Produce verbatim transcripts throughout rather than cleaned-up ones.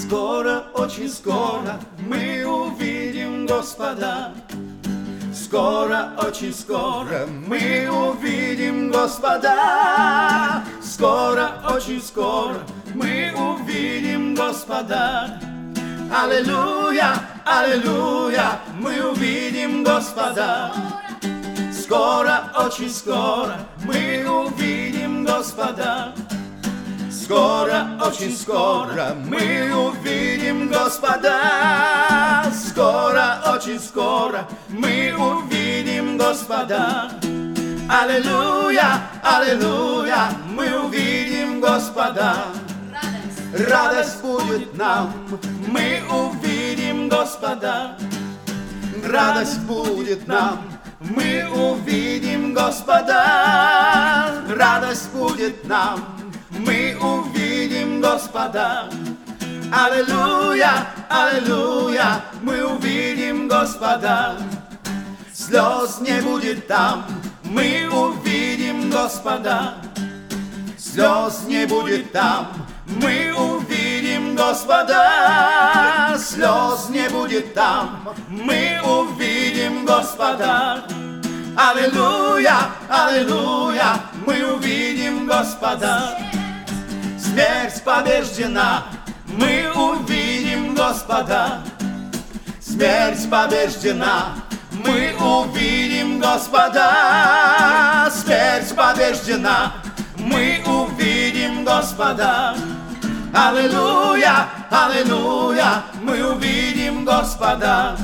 Скоро, очень скоро мы увидим Господа. Скоро, очень скоро мы увидим Господа. Скоро, очень скоро мы увидим Господа. Аллилуйя, аллилуйя, мы увидим Господа. Скоро, очень скоро мы увидим Господа. Скоро, очень скоро мы увидим Господа. Скоро, очень скоро мы увидим Господа. Аллилуйя, аллилуйя, мы увидим Господа. Радость, радость будет нам, мы увидим Господа. Радость будет нам, мы увидим Господа. Радость будет нам, мы увидим Господа. Аллилуйя, аллилуйя, мы увидим Господа. Слез не будет там, мы увидим Господа. Слез не будет там, мы увидим Господа. Слез не будет там, мы увидим Господа. Аллилуйя, аллилуйя, мы увидим Господа. Смерть побеждена, мы увидим Господа. Смерть побеждена, мы увидим Господа. Смерть побеждена, мы увидим Господа. Аллилуйя, аллилуйя, мы увидим Господа.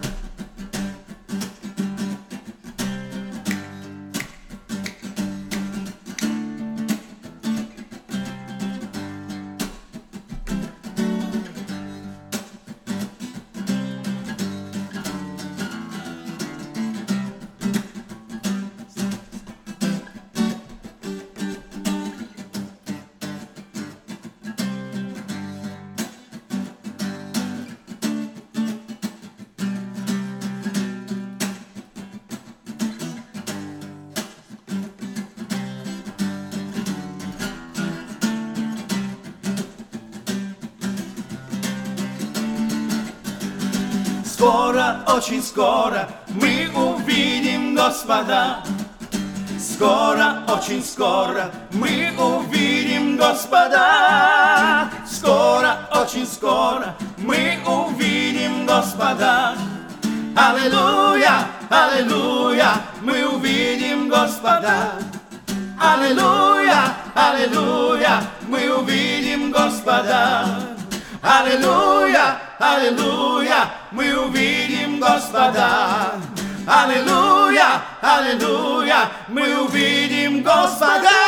Скоро, очень скоро мы увидим Господа. Скоро, очень скоро мы увидим Господа. Скоро, очень скоро мы увидим Господа. Аллилуйя, аллилуйя, мы увидим Господа. Аллилуйя, аллилуйя, мы увидим Господа. Аллилуйя, аллилуйя, мы увидим Господа. Аллилуйя, аллилуйя, мы увидим Господа.